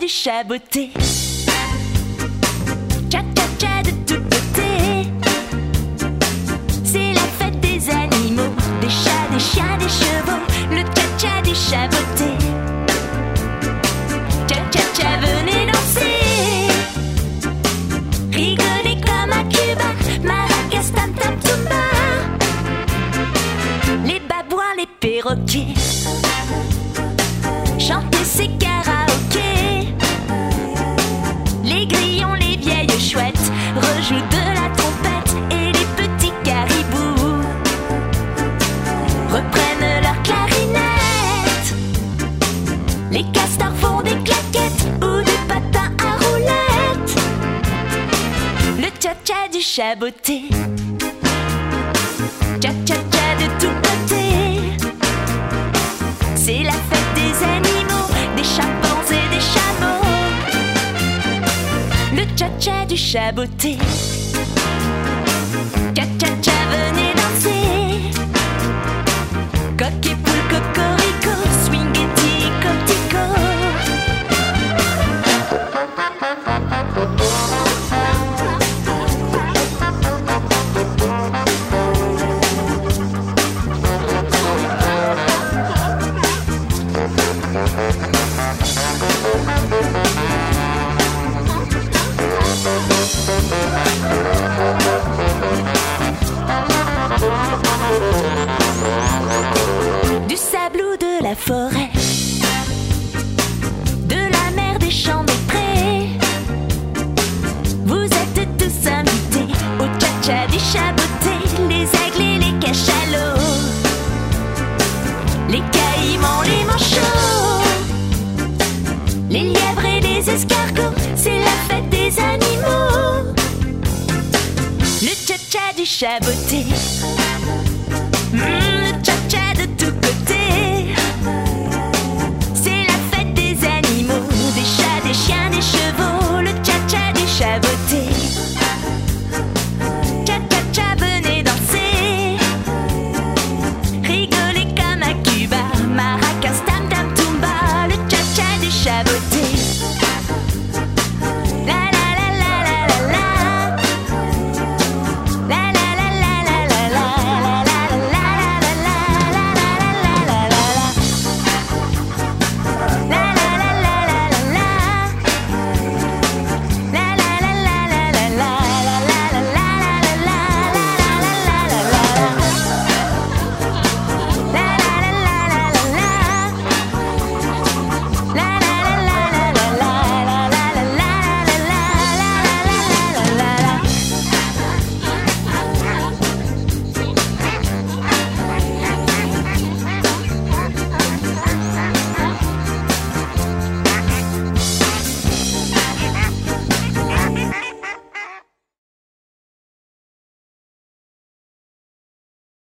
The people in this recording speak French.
du chaboté. Tcha-tcha-tcha de tous côtés. C'est la fête des animaux, des chats, des chiens, des chevaux. Le tcha-tcha du chaboté. Tcha-tcha-tcha, venez danser. Rigoler comme à Cuba. Maracas, tam-tam, tumba. Les babouins, les perroquets. Chanter ses karaokés. Les grillons, les vieilles chouettes rejouent de la trompette. Et les petits caribous reprennent leur clarinette. Les castors font des claquettes ou des patins à roulettes. Le tcha-tcha du chaboté. Tcha-tcha-tcha de tous côtés. C'est la fête des animaux, des chimpanzés, des chameaux. Le tcha-tcha du chaboté. Tcha-tcha-tcha, venez danser. Coq et poule, cocorico, swingeti, cotico. Du sable ou de la forêt, de la mer, des champs, des prés. Vous êtes tous invités au tcha-tcha du chaboté. Les aigles et les cachalots, les caïmans, les manchots, les lièvres et les escargots. C'est la fête des animaux. Le tcha-tcha du chaboté.